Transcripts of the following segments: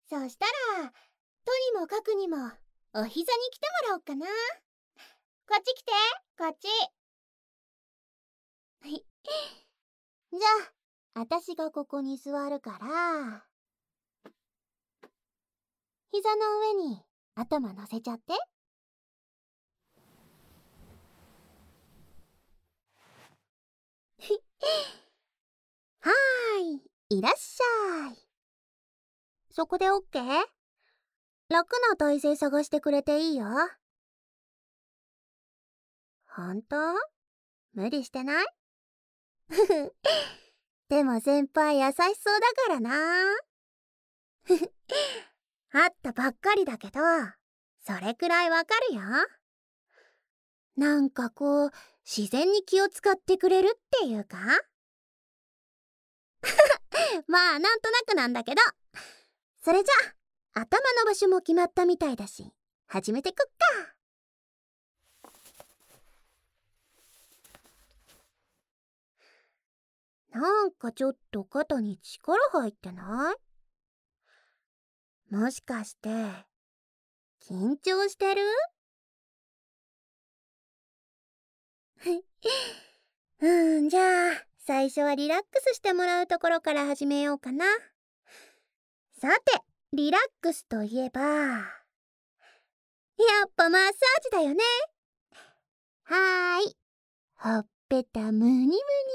そしたらとにもかくにもお膝に来てもらおうかな。こっち来て、こっち。じゃあ私がここに座るから、膝の上に頭乗せちゃって。はーい、いらっしゃい。そこでオッケー？楽な体勢探してくれていいよ。ほんと？無理してない？でも先輩優しそうだからな。会ったばっかりだけど、それくらいわかるよ。なんかこう、自然に気を使ってくれるっていうか。まあなんとなくなんだけど。それじゃ頭の場所も決まったみたいだし、始めてくっか。なんかちょっと肩に力入ってない？もしかして緊張してる？じゃあ最初はリラックスしてもらうところから始めようかな。さて、リラックスといえば、やっぱマッサージだよね。はーい、ほっぺたむにむに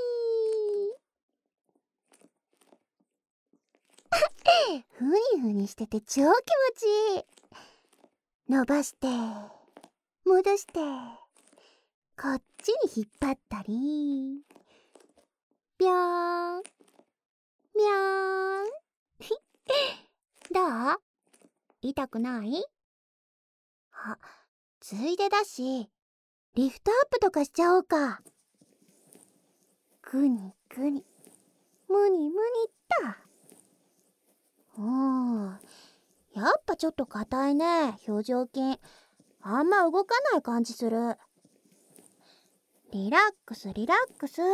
ふにふにしてて超気持ちいい。伸ばして戻して、こっちに引っ張ったり、ぴょーんみょーん。どう？痛くない？あ、ついでだしリフトアップとかしちゃおうか。ぐにぐにむにむにっと。やっぱちょっと硬いね、表情筋。あんま動かない感じする。リラックスリラックス。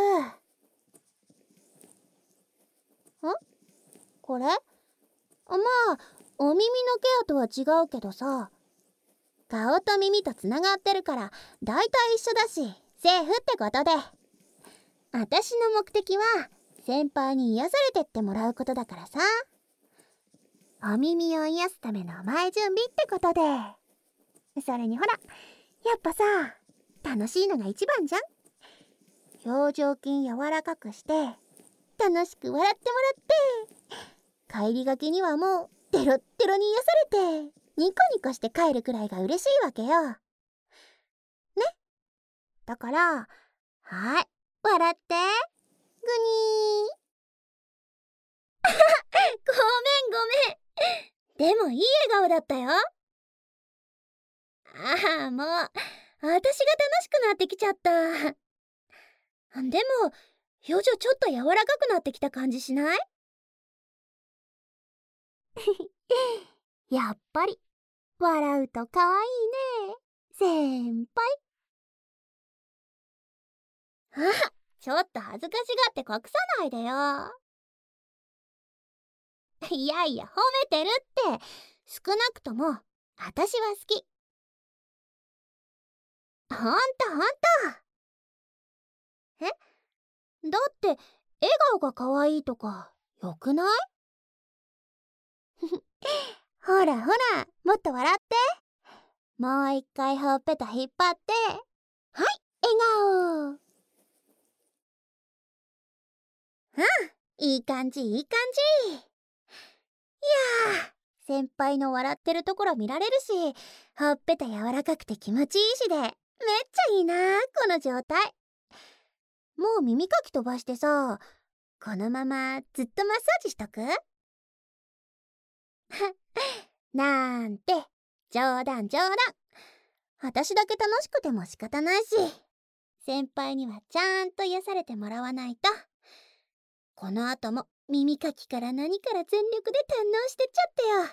これ？まあお耳のケアとは違うけどさ、顔と耳とつながってるからだいたい一緒だしセーフってことで。私の目的は先輩に癒されてってもらうことだからさ。お耳を癒すための前準備ってことで。それにほら、やっぱさ、楽しいのが一番じゃん。表情筋柔らかくして楽しく笑ってもらって、帰りがけにはもうテロッテロに癒されてニコニコして帰るくらいが嬉しいわけよね。だから、はい、笑って。ぐにー。ごめん。でもいい笑顔だったよ。ああ、もう私が楽しくなってきちゃった。でも表情ちょっと柔らかくなってきた感じしない？やっぱり笑うと可愛いね、先輩。ちょっと恥ずかしがって隠さないでよ。いやいや、褒めてるって。少なくとも私は好き。ほんと。え？だって笑顔が可愛いとかよくない？ほらほら、もっと笑って。もう一回ほっぺた引っ張って。はい、笑顔。いい感じいい感じ。いやー、先輩の笑ってるところ見られるし、ほっぺた柔らかくて気持ちいいしで、めっちゃいいなこの状態。もう耳かき飛ばしてさ、このままずっとマッサージしとく？なんて、冗談。私だけ楽しくても仕方ないし、先輩にはちゃんと癒されてもらわないと。この後も耳かきから何から全力で堪能してっちゃってよ。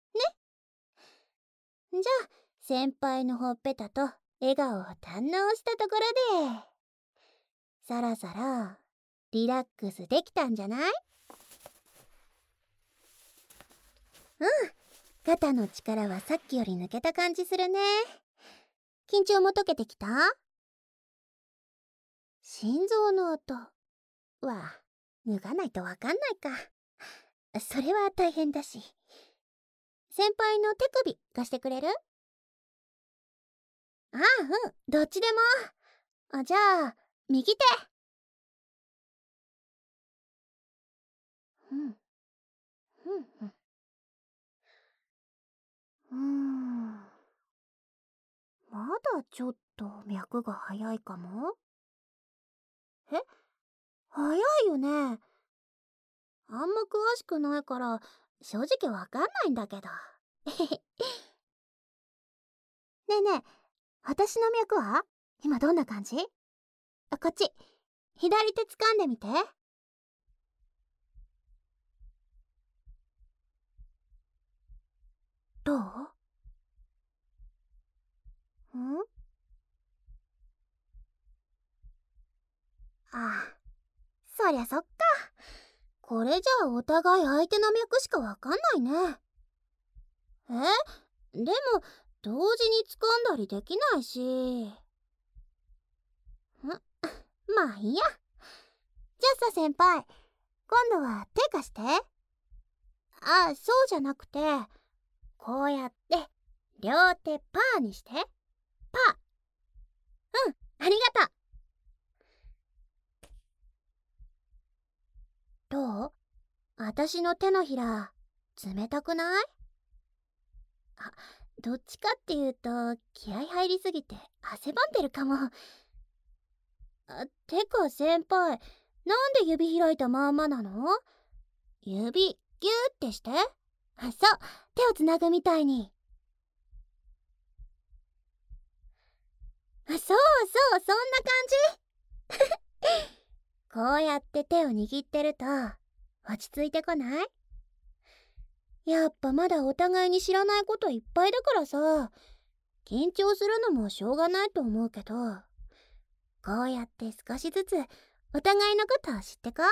ね。じゃあ先輩のほっぺたと笑顔を堪能したところで、そろそろリラックスできたんじゃない？ うん、肩の力はさっきより抜けた感じするね。緊張も解けてきた？心臓の音は脱がないとわかんないか。それは大変だし。先輩の手首貸してくれる？ああ、うん、どっちでも。じゃあ右手。うん、うん、うん。まだちょっと脈が早いかも。え、早いよね。あんま詳しくないから正直わかんないんだけど。ねえねえ、私の脈は今どんな感じ？こっち、左手掴んでみて。どう？あ、そりゃそっか。これじゃあお互い相手の脈しかわかんないね。でも同時に掴んだりできないし。まあいいや。じゃあさ先輩、今度は手貸して。そうじゃなくて、こうやって両手パーにして。パー。うん、ありがとう。どう？私の手のひら冷たくない？あ、どっちかっていうと気合入りすぎて汗ばんでるかも。てか先輩、なんで指開いたまんまなの？指ギューってして。そう、手をつなぐみたいに。そうそう、そんな感じ。こうやって手を握ってると落ち着いてこない？やっぱまだお互いに知らないこといっぱいだからさ、緊張するのもしょうがないと思うけど、こうやって少しずつお互いのことを知ってこ。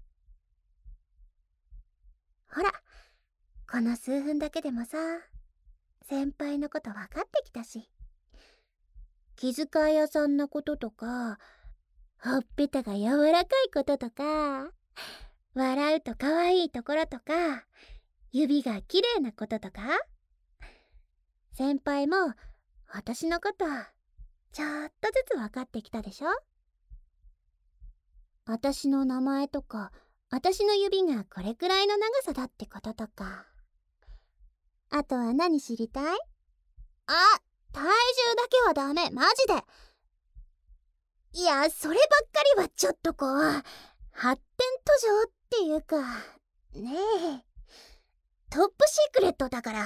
ほら、この数分だけでもさ、先輩のこと分かってきたし、気遣い屋さんなこととか、ほっぺたが柔らかいこととか、笑うと可愛いところとか、指が綺麗なこととか、先輩も私のことちょっとずつ分かってきたでしょ？私の名前とか、私の指がこれくらいの長さだってこととか。あとは何知りたい？体重だけはダメ、マジで。いや、そればっかりはちょっとこう、発展途上っていうか、ねえ、トップシークレットだから。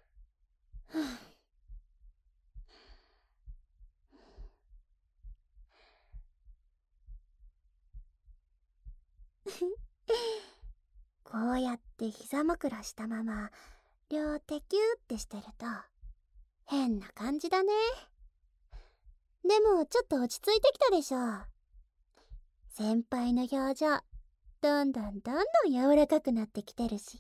こうやって膝枕したまま両手キューってしてると変な感じだね。でもちょっと落ち着いてきたでしょ。先輩の表情どんどん柔らかくなってきてるし。い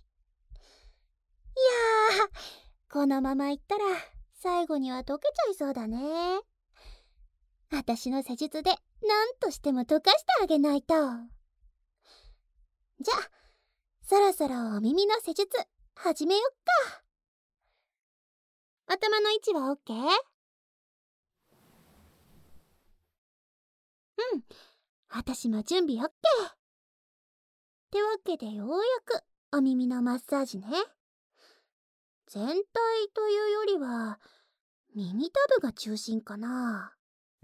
やー、このままいったら最後には溶けちゃいそうだね。私の施術で何としても溶かしてあげないと。じゃあそろそろお耳の施術始めよっか。頭の位置は OK？ うん、私も準備 OK。 ってわけでようやくお耳のマッサージね。全体というよりは耳たぶが中心かな。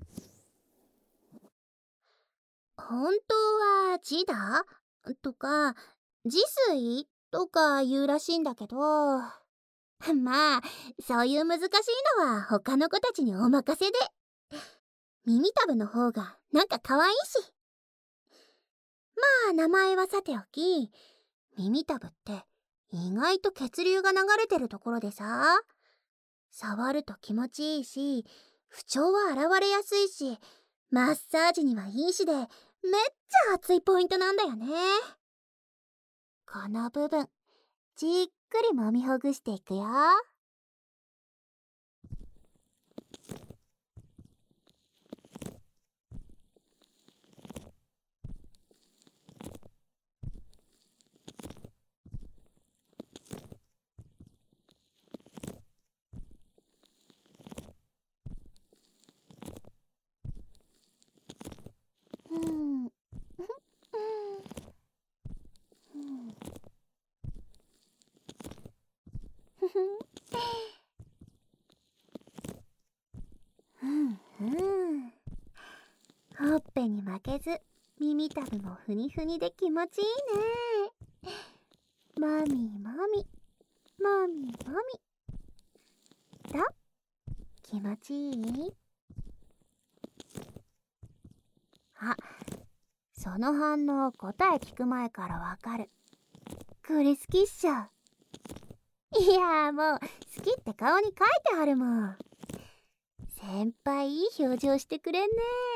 本当はジダとか自炊とか言うらしいんだけど、まあそういう難しいのは他の子たちにお任せで。耳たぶの方がなんか可愛いし。まあ名前はさておき、耳たぶって意外と血流が流れてるところでさ、触ると気持ちいいし、不調は現れやすいし、マッサージにはいいしで、めっちゃ熱いポイントなんだよね。この部分じっくり揉みほぐしていくよ。ほっぺに負けず耳たぶもふにふにで気持ちいいね。マミーマミマミーマミと気持ちいい？あ、その反応答え聞く前からわかる。これ好きっしょ。いやもう好きって顔に書いてあるもん。先輩いい表情してくれんね。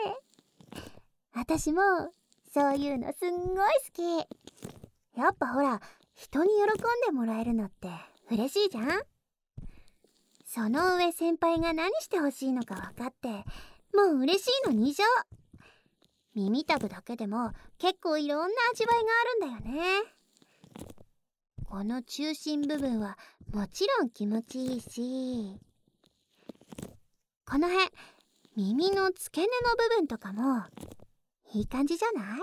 私もそういうのすんごい好き。やっぱほら、人に喜んでもらえるのって嬉しいじゃん。その上先輩が何してほしいのか分かってもう嬉しいの2乗。耳たぶだけでも結構いろんな味わいがあるんだよね。この中心部分はもちろん気持ちいいし、この辺耳の付け根の部分とかもいい感じじゃない？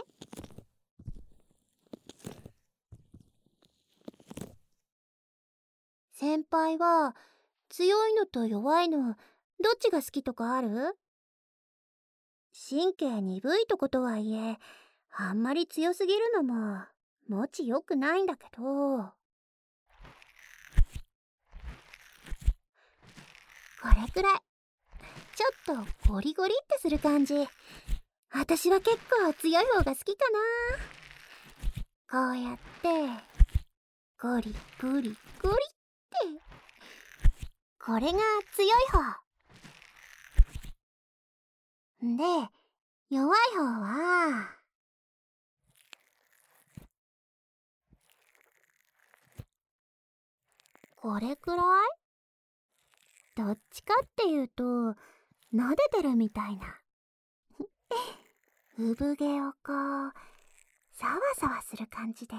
先輩は強いのと弱いのどっちが好きとかある？神経鈍いとことはいえあんまり強すぎるのももちよくないんだけど、これくらいちょっとゴリゴリってする感じ、私は結構強い方が好きかな。こうやってゴリゴリゴリって、これが強い方で、弱い方はこれくらい？どっちかっていうと撫でてるみたいな産毛をこうサワサワする感じで、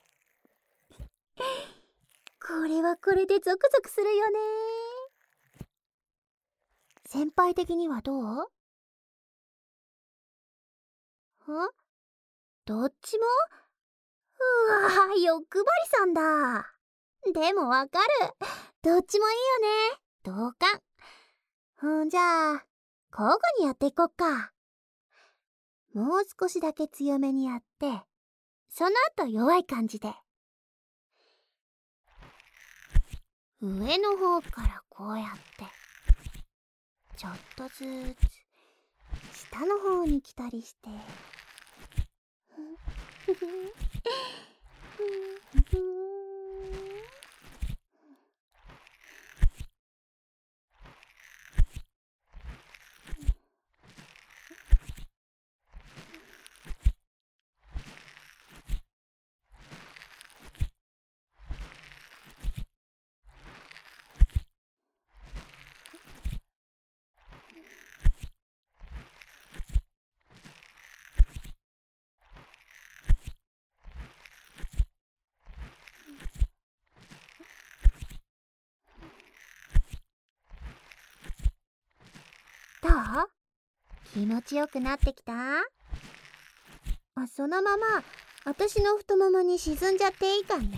これはこれでゾクゾクするよね。先輩的にはどう？どっちも？うわー、欲張りさんだ。でもわかる、どっちもいいよね。同感。じゃあ交互にやっていこっか。もう少しだけ強めにやって、その後弱い感じで。上の方からこうやってちょっとずつ下の方に来たりしてどう？気持ちよくなってきた？そのまま私の太ももに沈んじゃっていいかんね。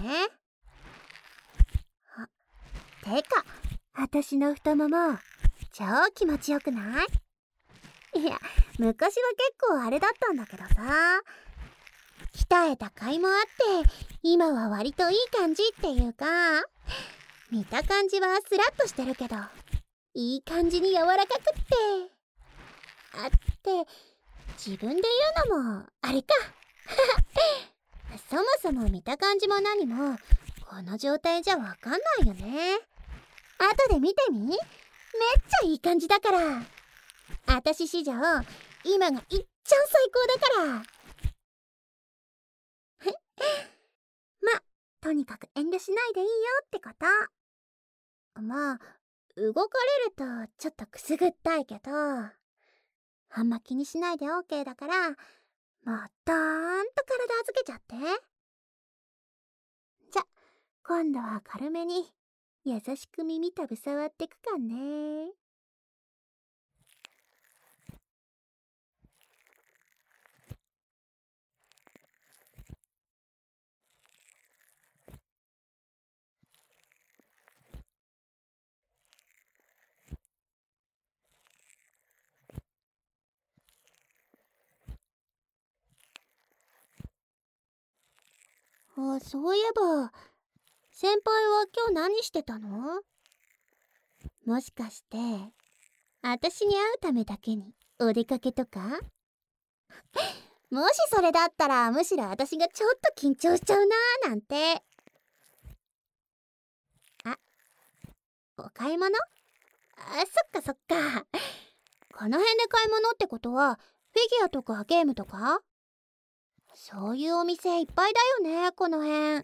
てか私の太もも超気持ちよくない？いや昔は結構あれだったんだけどさ、鍛えた甲斐もあって今は割といい感じっていうか、見た感じはスラッとしてるけどいい感じに柔らかくってって自分で言うのもあれかそもそも見た感じも何もこの状態じゃわかんないよね。後で見てみ、めっちゃいい感じだから。私史上今がいっちゃん最高だからま、 とにかく遠慮しないでいいよってこと。まあ、動かれるとちょっとくすぐったいけど、あんま気にしないで OK だから、もうドーンと体預けちゃって。じゃ、今度は軽めに優しく耳たぶ触ってくかね。そういえば、先輩は今日何してたの？もしかして、私に会うためだけにお出かけとか？もしそれだったら、むしろ私がちょっと緊張しちゃうなーなんて。あ、お買い物？そっかそっか。この辺で買い物ってことは、フィギュアとかゲームとか？そういうお店いっぱいだよね、この辺。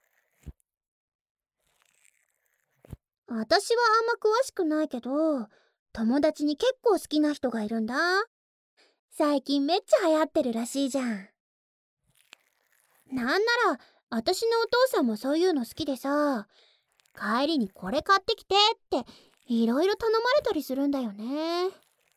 私はあんま詳しくないけど、友達に結構好きな人がいるんだ。最近めっちゃ流行ってるらしいじゃん。なんなら、私のお父さんもそういうの好きでさ、帰りにこれ買ってきてっていろいろ頼まれたりするんだよね。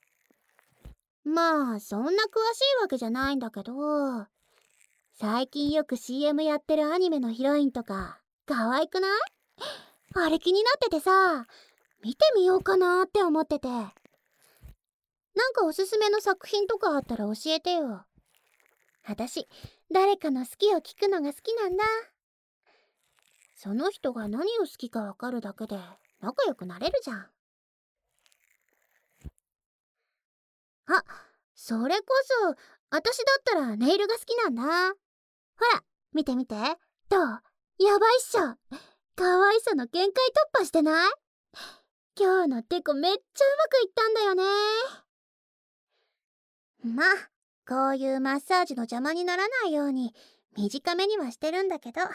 まあそんな詳しいわけじゃないんだけど、最近よく CM やってるアニメのヒロインとか可愛くない？あれ気になっててさ、見てみようかなって思ってて。なんかおすすめの作品とかあったら教えてよ。私、誰かの好きを聞くのが好きなんだ。その人が何を好きかわかるだけで仲良くなれるじゃん。あ、それこそ、私だったらネイルが好きなんだ。ほら、見て見て。どう？やばいっしょ。可愛さの限界突破してない？今日のテコめっちゃうまくいったんだよね。まあ、こういうマッサージの邪魔にならないように短めにはしてるんだけど。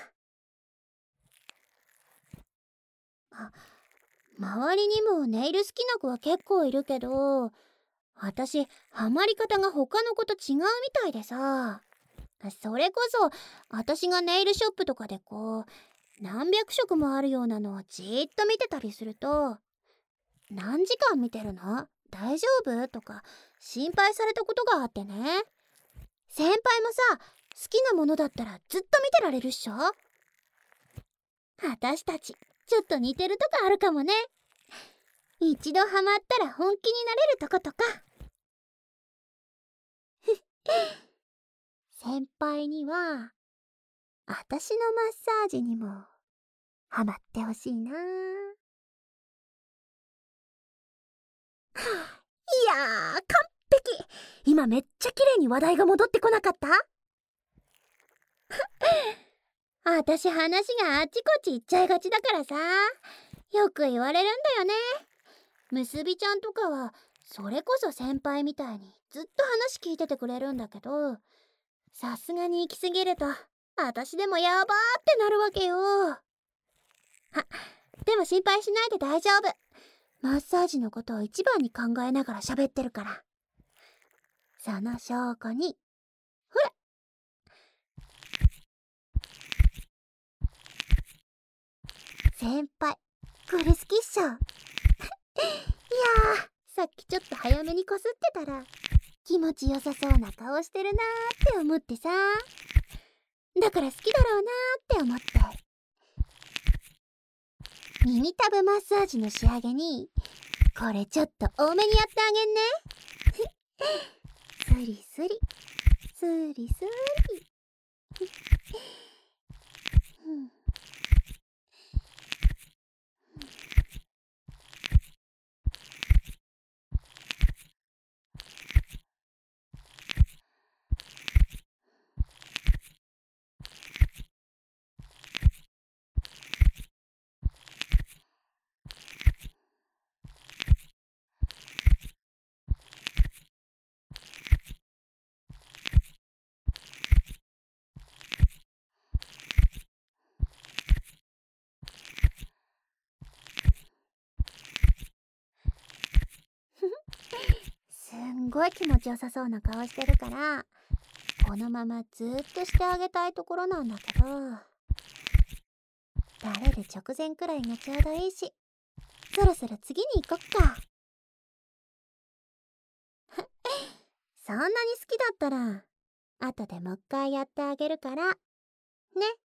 周りにもネイル好きな子は結構いるけど、私、ハマり方が他の子と違うみたいでさ。それこそ、私がネイルショップとかで何百色もあるようなのをじーっと見てたりすると、何時間見てるの？大丈夫？とか心配されたことがあってね。先輩もさ、好きなものだったらずっと見てられるっしょ？私たち、ちょっと似てるとこあるかもね。一度ハマったら本気になれるとことか。先輩には、私のマッサージにもハマってほしいな。はあ、いやー、完璧。今めっちゃ綺麗に話題が戻ってこなかった？私話があっちこっち行っちゃいがちだからさ、よく言われるんだよね。むすびちゃんとかはそれこそ先輩みたいにずっと話聞いててくれるんだけど、さすがに行き過ぎると私でもやばーってなるわけよ。でも心配しないで大丈夫。マッサージのことを一番に考えながら喋ってるから。その証拠に、ほら。先輩、これ好きっしょ。いやー、さっきちょっと早めにこすってたら気持ちよさそうな顔してるなーって思ってさ。だから好きだろうなーって思って。耳たぶマッサージの仕上げにこれちょっと多めにやってあげんね。スリスリスリスリごい気持ちよさそうな顔してるから、このままずっとしてあげたいところなんだけど、慣れる直前くらいがちょうどいいし、そろそろ次に行こっか。そんなに好きだったら後でもう一回やってあげるからね。